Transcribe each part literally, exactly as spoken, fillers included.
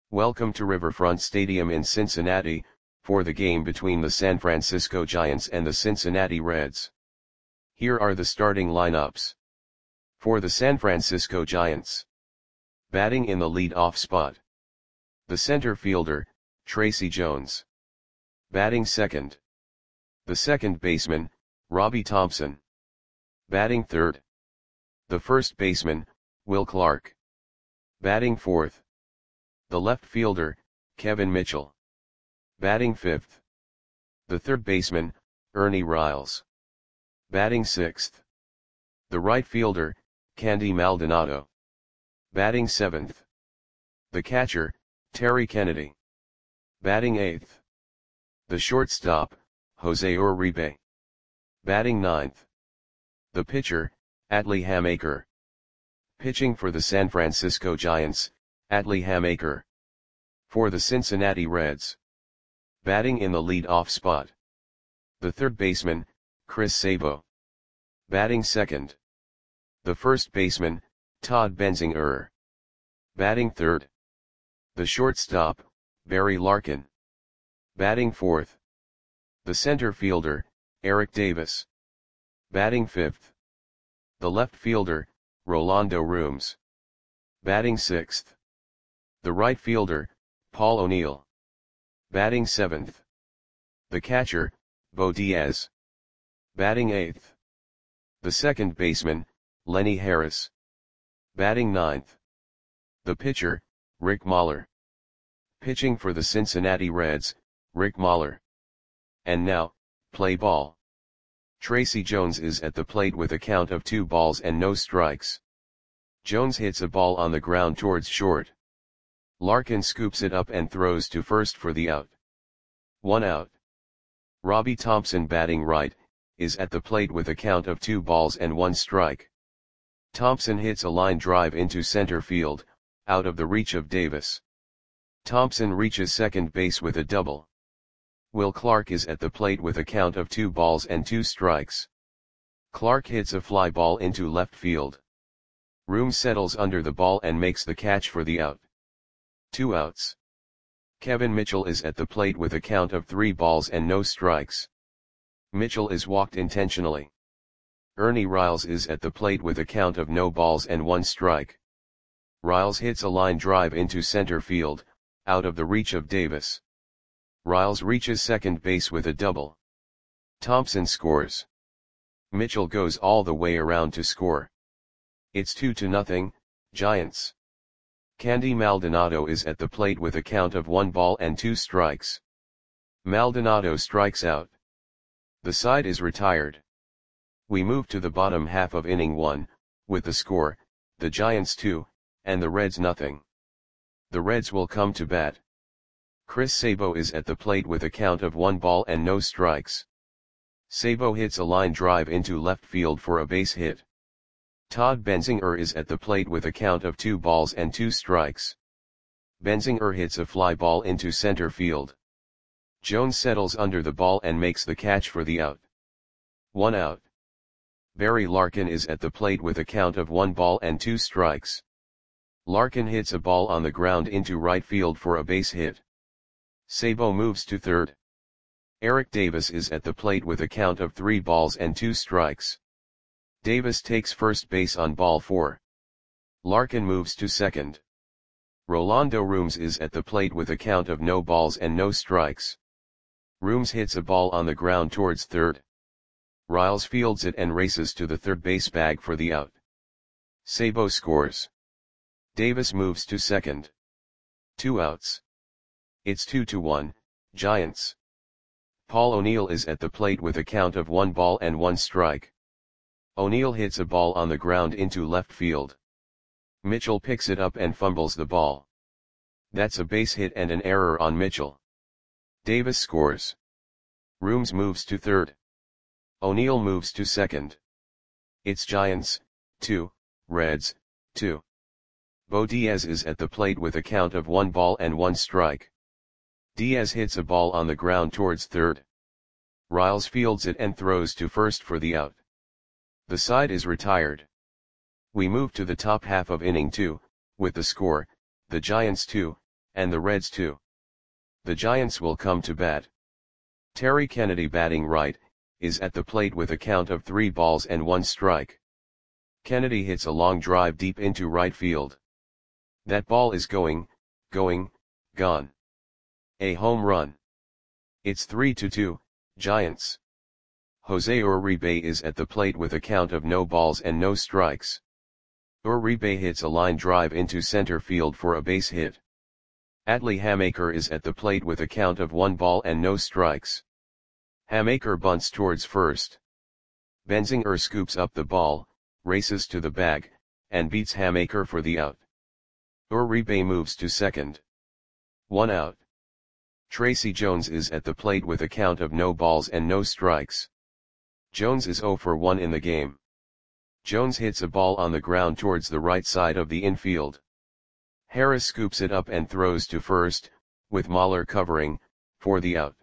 Welcome to Riverfront Stadium in Cincinnati, for the game between the San Francisco Giants and the Cincinnati Reds. Here are the starting lineups. For the San Francisco Giants. Batting in the lead-off spot. The center fielder, Tracy Jones. Batting second. The second baseman, Robbie Thompson. Batting third. The first baseman, Will Clark. Batting fourth. The left fielder, Kevin Mitchell. Batting fifth. The third baseman, Ernie Riles. Batting sixth. The right fielder, Candy Maldonado. Batting seventh. The catcher, Terry Kennedy. Batting eighth. The shortstop, Jose Uribe. Batting ninth. The pitcher, Atlee Hamaker. Pitching for the San Francisco Giants, Atlee Hamaker. For the Cincinnati Reds. Batting in the lead-off spot. The third baseman, Chris Sabo. Batting second. The first baseman, Todd Benzinger. Batting third. The shortstop, Barry Larkin. Batting fourth. The center fielder, Eric Davis. Batting fifth. The left fielder, Rolando Rooms. Batting sixth. The right fielder, Paul O'Neill. Batting seventh. The catcher, Bo Diaz. Batting eighth. The second baseman, Lenny Harris. Batting ninth. The pitcher, Rick Mahler. Pitching for the Cincinnati Reds, Rick Mahler. And now, play ball. Tracy Jones is at the plate with a count of two balls and no strikes. Jones hits a ball on the ground towards short. Larkin scoops it up and throws to first for the out. One out. Robbie Thompson, batting right, is at the plate with a count of two balls and one strike. Thompson hits a line drive into center field, out of the reach of Davis. Thompson reaches second base with a double. Will Clark is at the plate with a count of two balls and two strikes. Clark hits a fly ball into left field. Rooms settles under the ball and makes the catch for the out. Two outs. Kevin Mitchell is at the plate with a count of three balls and no strikes. Mitchell is walked intentionally. Ernie Riles is at the plate with a count of no balls and one strike. Riles hits a line drive into center field, out of the reach of Davis. Riles reaches second base with a double. Thompson scores. Mitchell goes all the way around to score. It's two to nothing, Giants. Candy Maldonado is at the plate with a count of one ball and two strikes. Maldonado strikes out. The side is retired. We move to the bottom half of inning one, with the score, the Giants two, and the Reds nothing. The Reds will come to bat. Chris Sabo is at the plate with a count of one ball and no strikes. Sabo hits a line drive into left field for a base hit. Todd Benzinger is at the plate with a count of two balls and two strikes. Benzinger hits a fly ball into center field. Jones settles under the ball and makes the catch for the out. One out. Barry Larkin is at the plate with a count of one ball and two strikes. Larkin hits a ball on the ground into right field for a base hit. Sabo moves to third. Eric Davis is at the plate with a count of three balls and two strikes. Davis takes first base on ball four. Larkin moves to second. Rolando Rooms is at the plate with a count of no balls and no strikes. Rooms hits a ball on the ground towards third. Riles fields it and races to the third base bag for the out. Sabo scores. Davis moves to second. Two outs. It's two to one, Giants. Paul O'Neill is at the plate with a count of one ball and one strike. O'Neill hits a ball on the ground into left field. Mitchell picks it up and fumbles the ball. That's a base hit and an error on Mitchell. Davis scores. Rooms moves to third. O'Neill moves to second. It's Giants, two, Reds, two. Bo Diaz is at the plate with a count of one ball and one strike. Diaz hits a ball on the ground towards third. Riles fields it and throws to first for the out. The side is retired. We move to the top half of inning two, with the score, the Giants two, and the Reds two. The Giants will come to bat. Terry Kennedy, batting right, is at the plate with a count of three balls and one strike. Kennedy hits a long drive deep into right field. That ball is going, going, gone. A home run. It's three to two, Giants. Jose Uribe is at the plate with a count of no balls and no strikes. Uribe hits a line drive into center field for a base hit. Atlee Hamaker is at the plate with a count of one ball and no strikes. Hamaker bunts towards first. Benzinger scoops up the ball, races to the bag, and beats Hamaker for the out. Uribe moves to second. One out. Tracy Jones is at the plate with a count of no balls and no strikes. Jones is zero for one in the game. Jones hits a ball on the ground towards the right side of the infield. Harris scoops it up and throws to first, with Mahler covering, for the out.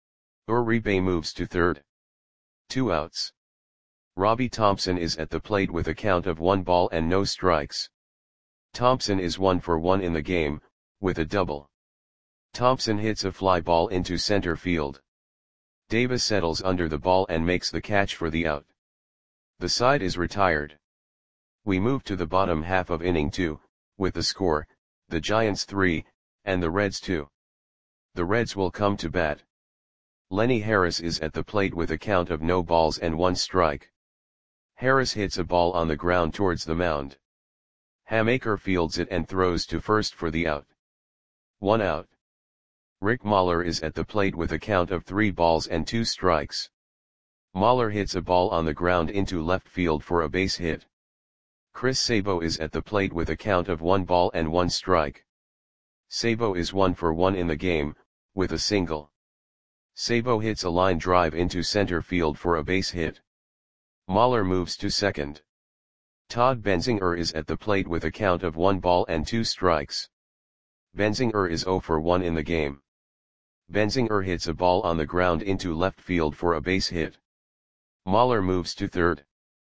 Uribe moves to third. Two outs. Robbie Thompson is at the plate with a count of one ball and no strikes. Thompson is one for one in the game, with a double. Thompson hits a fly ball into center field. Davis settles under the ball and makes the catch for the out. The side is retired. We move to the bottom half of inning two, with the score, the Giants three, and the Reds two. The Reds will come to bat. Lenny Harris is at the plate with a count of no balls and one strike. Harris hits a ball on the ground towards the mound. Hamaker fields it and throws to first for the out. One out. Rick Mahler is at the plate with a count of three balls and two strikes. Mahler hits a ball on the ground into left field for a base hit. Chris Sabo is at the plate with a count of one ball and one strike. Sabo is one for one in the game, with a single. Sabo hits a line drive into center field for a base hit. Mahler moves to second. Todd Benzinger is at the plate with a count of one ball and two strikes. Benzinger is zero for one in the game. Benzinger hits a ball on the ground into left field for a base hit. Mahler moves to third.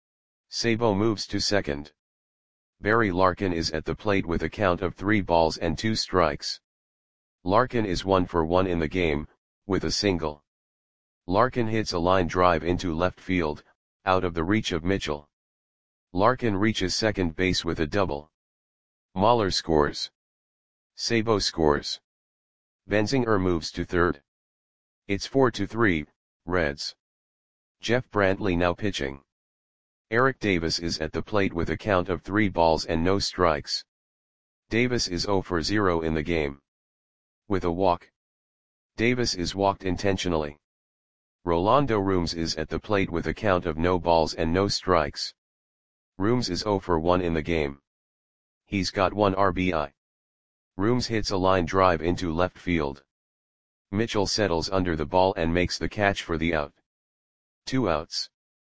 Sabo moves to second. Barry Larkin is at the plate with a count of three balls and two strikes. Larkin is one for one in the game, with a single. Larkin hits a line drive into left field, out of the reach of Mitchell. Larkin reaches second base with a double. Mahler scores. Sabo scores. Benzinger moves to third. It's four to three, Reds. Jeff Brantley now pitching. Eric Davis is at the plate with a count of three balls and no strikes. Davis is zero for zero in the game. With a walk. Davis is walked intentionally. Rolando Rooms is at the plate with a count of no balls and no strikes. Rooms is zero for one in the game. He's got one R B I. Rooms hits a line drive into left field. Mitchell settles under the ball and makes the catch for the out. Two outs.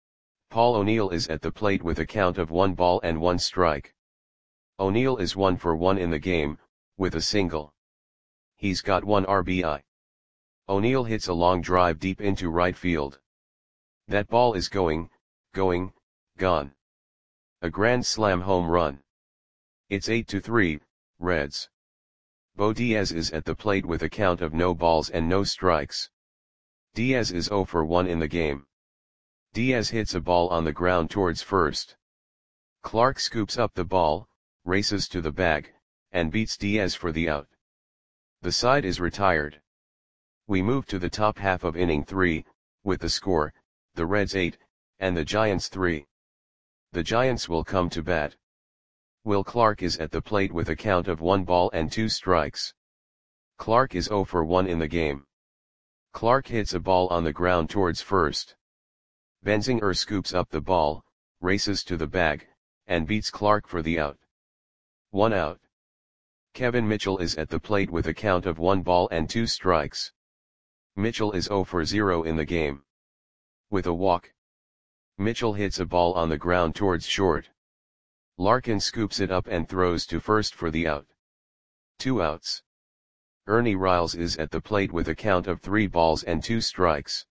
Paul O'Neill is at the plate with a count of one ball and one strike. O'Neill is one for one in the game, with a single. He's got one R B I. O'Neill hits a long drive deep into right field. That ball is going, going, gone. A grand slam home run. It's eight to three, Reds. Bo Diaz is at the plate with a count of no balls and no strikes. Diaz is zero for one in the game. Diaz hits a ball on the ground towards first. Clark scoops up the ball, races to the bag, and beats Diaz for the out. The side is retired. We move to the top half of inning three, with the score, the Reds eight, and the Giants three. The Giants will come to bat. Will Clark is at the plate with a count of one ball and two strikes. Clark is zero for one in the game. Clark hits a ball on the ground towards first. Benzinger scoops up the ball, races to the bag, and beats Clark for the out. One out. Kevin Mitchell is at the plate with a count of one ball and two strikes. Mitchell is zero for zero in the game. With a walk. Mitchell hits a ball on the ground towards short. Larkin scoops it up and throws to first for the out. Two outs. Ernie Riles is at the plate with a count of three balls and two strikes.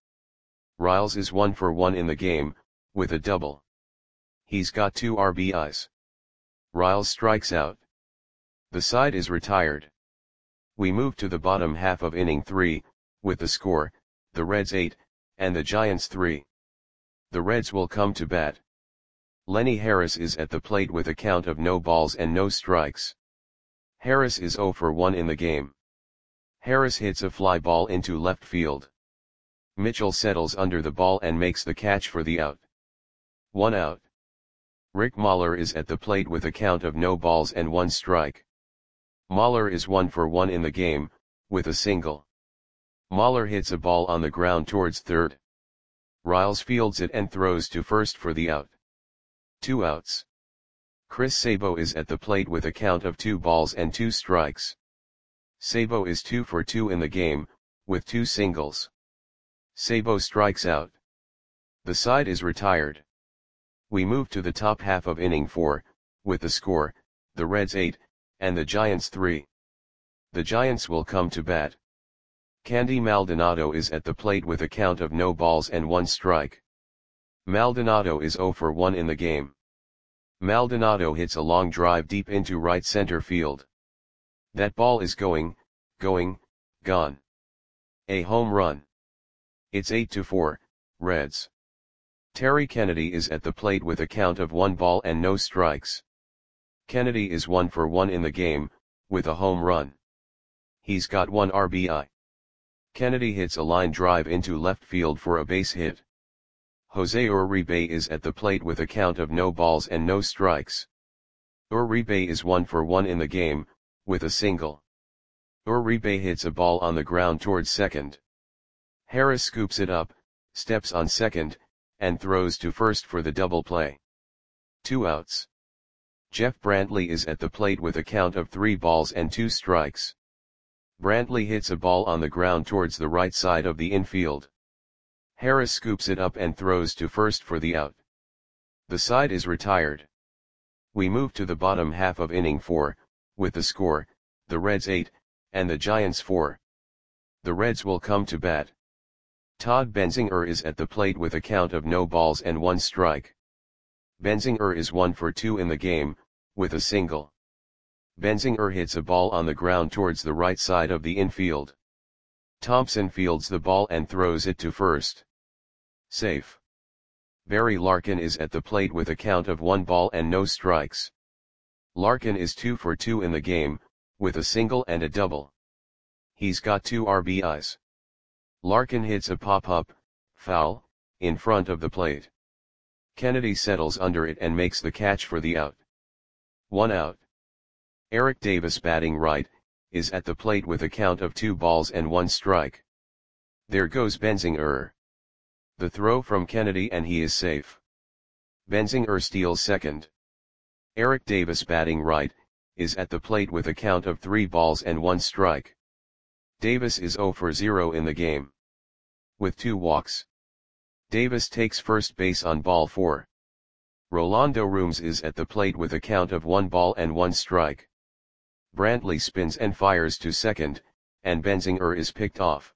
Riles is one for one in the game, with a double. He's got two R B Is. Riles strikes out. The side is retired. We move to the bottom half of inning three, with the score, the Reds eight, and the Giants three. The Reds will come to bat. Lenny Harris is at the plate with a count of no balls and no strikes. Harris is zero for one in the game. Harris hits a fly ball into left field. Mitchell settles under the ball and makes the catch for the out. One out. Rick Mahler is at the plate with a count of no balls and one strike. Mahler is one for one in the game, with a single. Mahler hits a ball on the ground towards third. Riles fields it and throws to first for the out. Two outs. Chris Sabo is at the plate with a count of two balls and two strikes. Sabo is two for two in the game, with two singles. Sabo strikes out. The side is retired. We move to the top half of inning four, with the score, the Reds eight, and the Giants three. The Giants will come to bat. Candy Maldonado is at the plate with a count of no balls and one strike. Maldonado is zero for one in the game. Maldonado hits a long drive deep into right center field. That ball is going, going, gone. A home run. It's eight to four, Reds. Terry Kennedy is at the plate with a count of one ball and no strikes. Kennedy is one for one in the game, with a home run. He's got one R B I. Kennedy hits a line drive into left field for a base hit. Jose Uribe is at the plate with a count of no balls and no strikes. Uribe is one for one in the game, with a single. Uribe hits a ball on the ground towards second. Harris scoops it up, steps on second, and throws to first for the double play. Two outs. Jeff Brantley is at the plate with a count of three balls and two strikes. Brantley hits a ball on the ground towards the right side of the infield. Harris scoops it up and throws to first for the out. The side is retired. We move to the bottom half of inning four, with the score, the Reds eight, and the Giants four. The Reds will come to bat. Todd Benzinger is at the plate with a count of no balls and one strike. Benzinger is one for two in the game, with a single. Benzinger hits a ball on the ground towards the right side of the infield. Thompson fields the ball and throws it to first. Safe. Barry Larkin is at the plate with a count of one ball and no strikes. Larkin is two for two in the game, with a single and a double. He's got two R B Is. Larkin hits a pop-up, foul, in front of the plate. Kennedy settles under it and makes the catch for the out. One out. Eric Davis, batting right, is at the plate with a count of two balls and one strike. There goes Benzinger. The throw from Kennedy and he is safe. Benzinger steals second. Eric Davis, batting right, is at the plate with a count of three balls and one strike. Davis is zero for zero in the game. With two walks. Davis takes first base on ball four. Rolando Rooms is at the plate with a count of one ball and one strike. Brantley spins and fires to second, and Benzinger is picked off.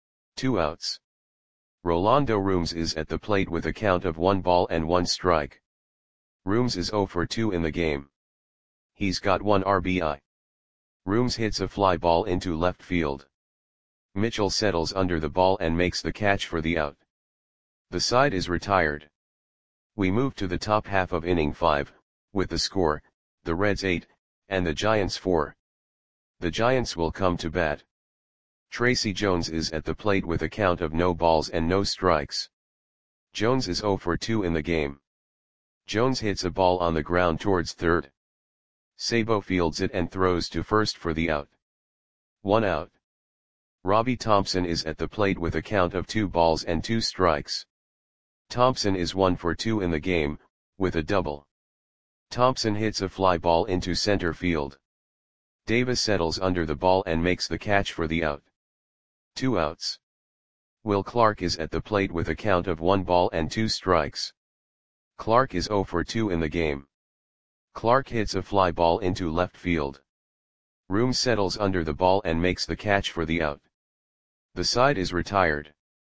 Two outs. Rolando Rooms is at the plate with a count of one ball and one strike. Rooms is zero for two in the game. He's got one R B I. Rooms hits a fly ball into left field. Mitchell settles under the ball and makes the catch for the out. The side is retired. We move to the top half of inning five, with the score, the Reds eight, and the Giants four. The Giants will come to bat. Tracy Jones is at the plate with a count of no balls and no strikes. Jones is zero for two in the game. Jones hits a ball on the ground towards third. Sabo fields it and throws to first for the out. One out. Robbie Thompson is at the plate with a count of two balls and two strikes. Thompson is one for two in the game, with a double. Thompson hits a fly ball into center field. Davis settles under the ball and makes the catch for the out. Two outs. Will Clark is at the plate with a count of one ball and two strikes. Clark is zero for two in the game. Clark hits a fly ball into left field. Rooms settles under the ball and makes the catch for the out. The side is retired.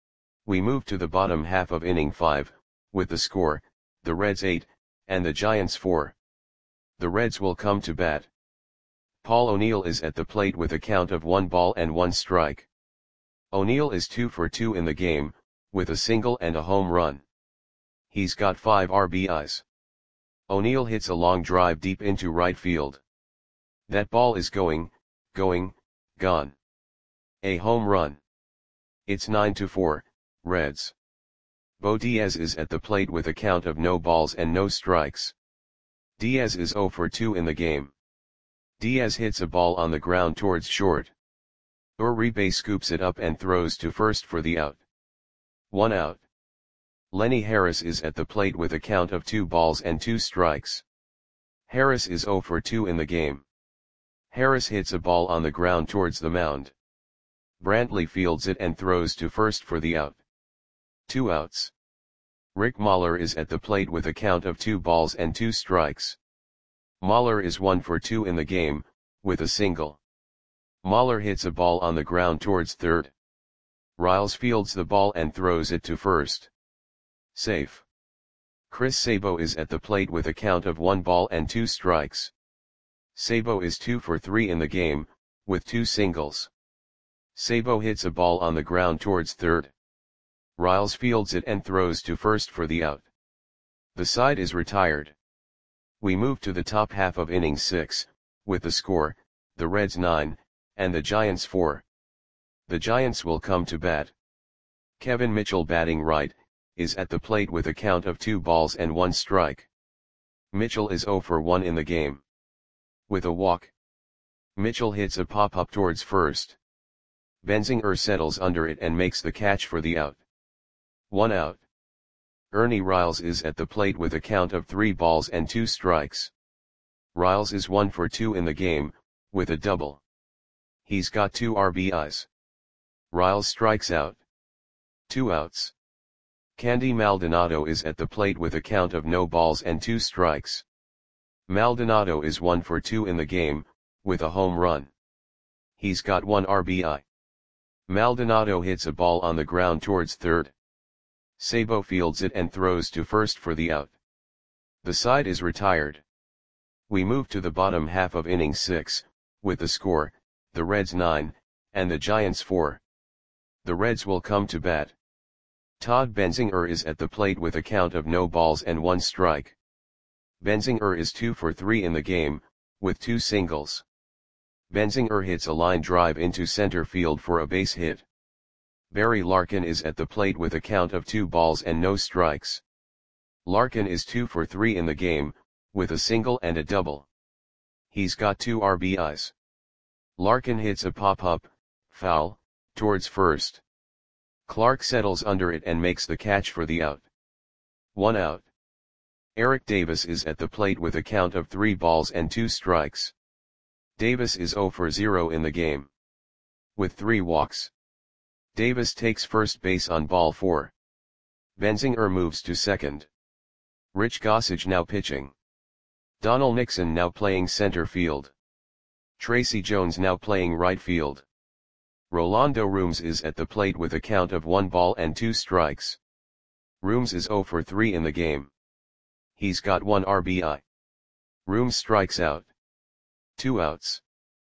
We move to the bottom half of inning five, with the score, the Reds eight, and the Giants four. The Reds will come to bat. Paul O'Neill is at the plate with a count of one ball and one strike. O'Neill is two for two in the game, with a single and a home run. He's got five R B Is. O'Neill hits a long drive deep into right field. That ball is going, going, gone. A home run. It's nine to four, Reds. Bo Diaz is at the plate with a count of no balls and no strikes. Diaz is zero for two in the game. Diaz hits a ball on the ground towards short. Uribe scoops it up and throws to first for the out. One out. Lenny Harris is at the plate with a count of two balls and two strikes. Harris is zero for two in the game. Harris hits a ball on the ground towards the mound. Brantley fields it and throws to first for the out. Two outs. Rick Mahler is at the plate with a count of two balls and two strikes. Mahler is one for two in the game, with a single. Mahler hits a ball on the ground towards third. Riles fields the ball and throws it to first. Safe. Chris Sabo is at the plate with a count of one ball and two strikes. Sabo is two for three in the game, with two singles. Sabo hits a ball on the ground towards third. Riles fields it and throws to first for the out. The side is retired. We move to the top half of inning six, with the score, the Reds nine, and the Giants four. The Giants will come to bat. Kevin Mitchell, batting right, is at the plate with a count of two balls and one strike. Mitchell is zero for one in the game. With a walk. Mitchell hits a pop-up towards first. Benzinger settles under it and makes the catch for the out. One out. Ernie Riles is at the plate with a count of three balls and two strikes. Riles is one for two in the game, with a double. He's got two R B Is. Riles strikes out. Two outs. Candy Maldonado is at the plate with a count of no balls and two strikes. Maldonado is one for two in the game, with a home run. He's got one R B I. Maldonado hits a ball on the ground towards third. Sabo fields it and throws to first for the out. The side is retired. We move to the bottom half of inning six, with the score, the Reds nine, and the Giants four. The Reds will come to bat. Todd Benzinger is at the plate with a count of no balls and one strike. Benzinger is two for three in the game, with two singles. Benzinger hits a line drive into center field for a base hit. Barry Larkin is at the plate with a count of two balls and no strikes. Larkin is two for three in the game, with a single and a double. He's got two R B Is. Larkin hits a pop-up, foul, towards first. Clark settles under it and makes the catch for the out. One out. Eric Davis is at the plate with a count of three balls and two strikes. Davis is zero for zero in the game. With three walks. Davis takes first base on ball four. Benzinger moves to second. Rich Gossage now pitching. Donald Nixon now playing center field. Tracy Jones now playing right field. Rolando Rooms is at the plate with a count of one ball and two strikes. Rooms is zero for three in the game. He's got one R B I. Rooms strikes out. Two outs.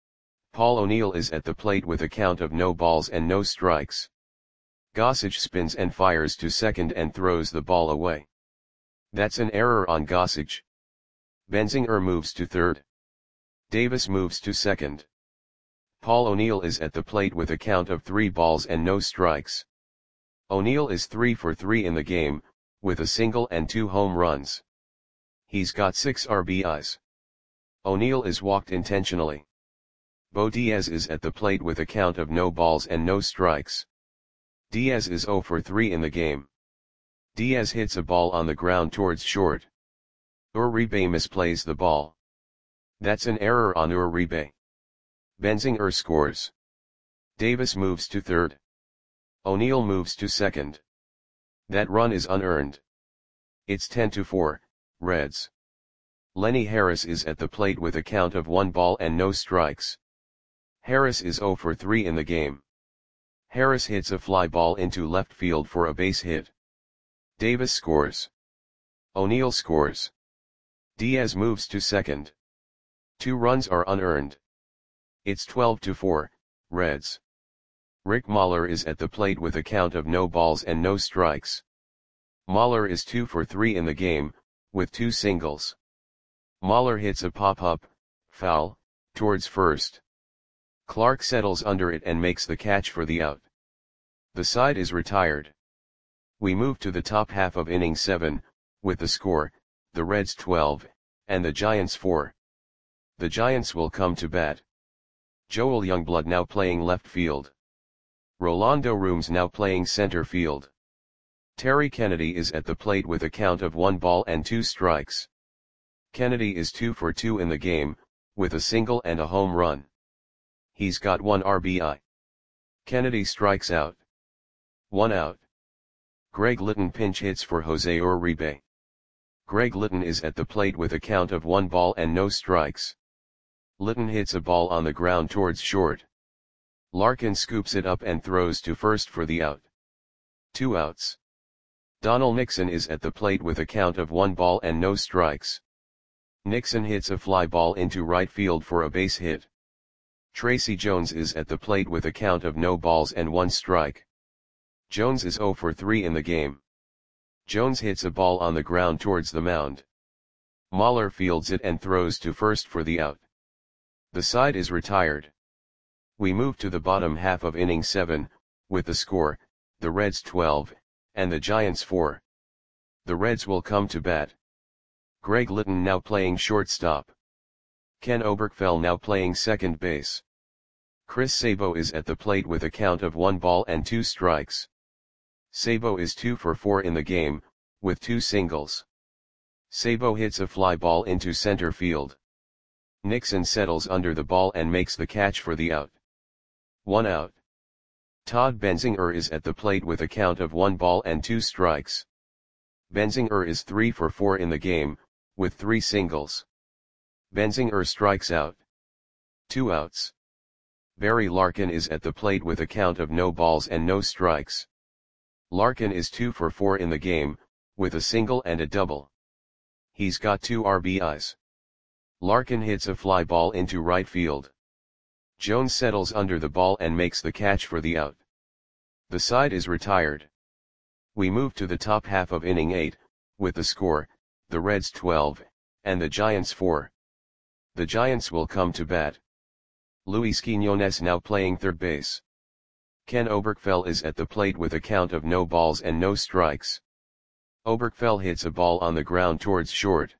Paul O'Neill is at the plate with a count of no balls and no strikes. Gossage spins and fires to second and throws the ball away. That's an error on Gossage. Benzinger moves to third. Davis moves to second. Paul O'Neill is at the plate with a count of three balls and no strikes. O'Neill is three for three in the game, with a single and two home runs. He's got six R B Is. O'Neill is walked intentionally. Bo Diaz is at the plate with a count of no balls and no strikes. Diaz is zero for three in the game. Diaz hits a ball on the ground towards short. Uribe misplays the ball. That's an error on Uribe. Benzinger scores. Davis moves to third. O'Neill moves to second. That run is unearned. It's ten to four, Reds. Lenny Harris is at the plate with a count of one ball and no strikes. Harris is zero for three in the game. Harris hits a fly ball into left field for a base hit. Davis scores. O'Neill scores. Diaz moves to second. Two runs are unearned. It's twelve to four, Reds. Rick Mahler is at the plate with a count of no balls and no strikes. Mahler is two for three in the game, with two singles. Mahler hits a pop-up, foul, towards first. Clark settles under it and makes the catch for the out. The side is retired. We move to the top half of inning seven, with the score, the Reds twelve, and the Giants four. The Giants will come to bat. Joel Youngblood now playing left field. Rolando Rooms now playing center field. Terry Kennedy is at the plate with a count of one ball and two strikes. Kennedy is two for two in the game, with a single and a home run. He's got one R B I. Kennedy strikes out. One out. Greg Litton pinch hits for Jose Uribe. Greg Litton is at the plate with a count of one ball and no strikes. Litton hits a ball on the ground towards short. Larkin scoops it up and throws to first for the out. Two outs. Donald Nixon is at the plate with a count of one ball and no strikes. Nixon hits a fly ball into right field for a base hit. Tracy Jones is at the plate with a count of no balls and one strike. Jones is oh for three in the game. Jones hits a ball on the ground towards the mound. Mahler fields it and throws to first for the out. The side is retired. We move to the bottom half of inning seven, with the score, the Reds twelve, and the Giants four. The Reds will come to bat. Greg Litton now playing shortstop. Ken Oberkfell now playing second base. Chris Sabo is at the plate with a count of one ball and two strikes. Sabo is two for four in the game, with two singles. Sabo hits a fly ball into center field. Nixon settles under the ball and makes the catch for the out. One out. Todd Benzinger is at the plate with a count of one ball and two strikes. Benzinger is three for four in the game, with three singles. Benzinger strikes out. Two outs. Barry Larkin is at the plate with a count of no balls and no strikes. Larkin is two for four in the game, with a single and a double. He's got two R B Is. Larkin hits a fly ball into right field. Jones settles under the ball and makes the catch for the out. The side is retired. We move to the top half of inning eight, with the score, the Reds twelve, and the Giants four. The Giants will come to bat. Luis Quiñones now playing third base. Ken Oberkfell is at the plate with a count of no balls and no strikes. Oberkfell hits a ball on the ground towards short.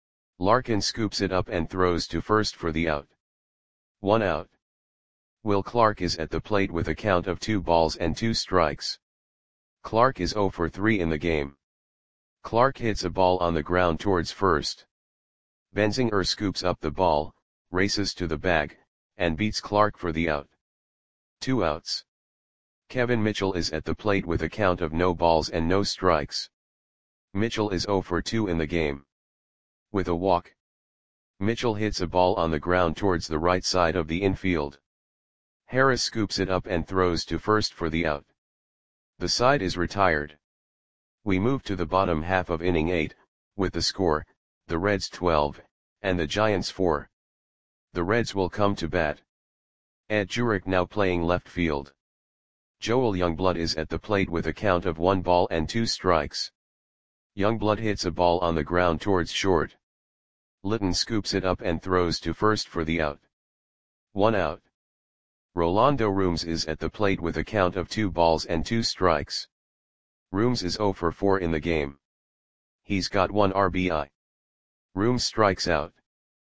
Larkin scoops it up and throws to first for the out. One out. Will Clark is at the plate with a count of two balls and two strikes. Clark is oh for three in the game. Clark hits a ball on the ground towards first. Benzinger scoops up the ball, races to the bag, and beats Clark for the out. Two outs. Kevin Mitchell is at the plate with a count of no balls and no strikes. Mitchell is oh for two in the game. With a walk. Mitchell hits a ball on the ground towards the right side of the infield. Harris scoops it up and throws to first for the out. The side is retired. We move to the bottom half of inning eight, with the score, the Reds twelve, and the Giants four. The Reds will come to bat. Ed Jurek now playing left field. Joel Youngblood is at the plate with a count of one ball and two strikes. Youngblood hits a ball on the ground towards short. Litton scoops it up and throws to first for the out. One out. Rolando Rooms is at the plate with a count of two balls and two strikes. Rooms is oh for four in the game. He's got one R B I. Rooms strikes out.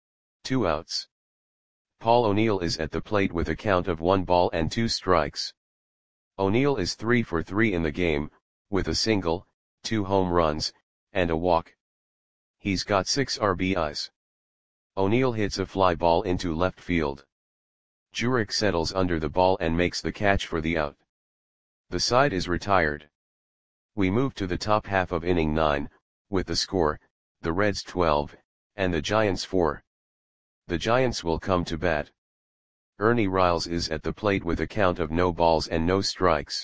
Two outs. Paul O'Neill is at the plate with a count of one ball and two strikes. O'Neill is three for three in the game, with a single, two home runs, and a walk. He's got six R B Is. O'Neill hits a fly ball into left field. Jurek settles under the ball and makes the catch for the out. The side is retired. We move to the top half of inning nine, with the score, the Reds twelve, and the Giants four. The Giants will come to bat. Ernie Riles is at the plate with a count of no balls and no strikes.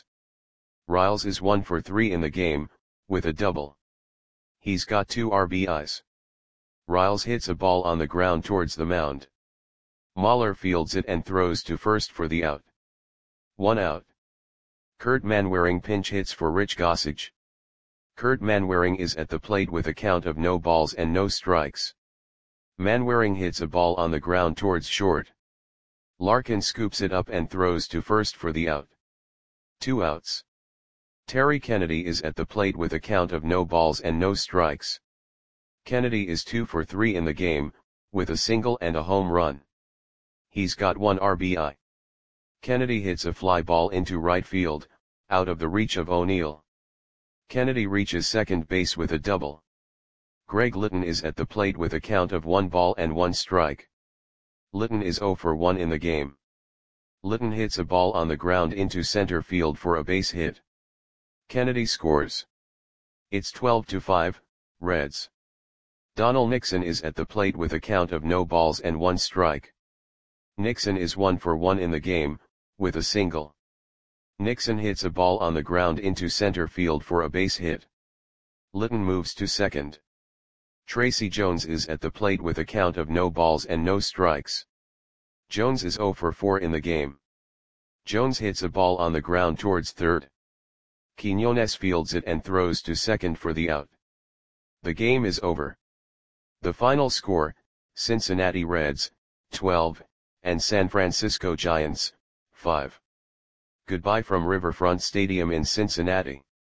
Riles is one for three in the game, with a double. He's got two R B Is. Riles hits a ball on the ground towards the mound. Mahler fields it and throws to first for the out. One out. Kurt Manwaring pinch hits for Rich Gossage. Kurt Manwaring is at the plate with a count of no balls and no strikes. Manwaring hits a ball on the ground towards short. Larkin scoops it up and throws to first for the out. Two outs. Terry Kennedy is at the plate with a count of no balls and no strikes. Kennedy is two for three in the game, with a single and a home run. He's got one R B I. Kennedy hits a fly ball into right field, out of the reach of O'Neill. Kennedy reaches second base with a double. Greg Litton is at the plate with a count of one ball and one strike. Litton is zero for one in the game. Litton hits a ball on the ground into center field for a base hit. Kennedy scores. It's twelve to five, Reds. Donald Nixon is at the plate with a count of no balls and one strike. Nixon is one for one in the game, with a single. Nixon hits a ball on the ground into center field for a base hit. Litton moves to second. Tracy Jones is at the plate with a count of no balls and no strikes. Jones is zero for four in the game. Jones hits a ball on the ground towards third. Quiñones fields it and throws to second for the out. The game is over. The final score, Cincinnati Reds, twelve, and San Francisco Giants, five. Goodbye from Riverfront Stadium in Cincinnati.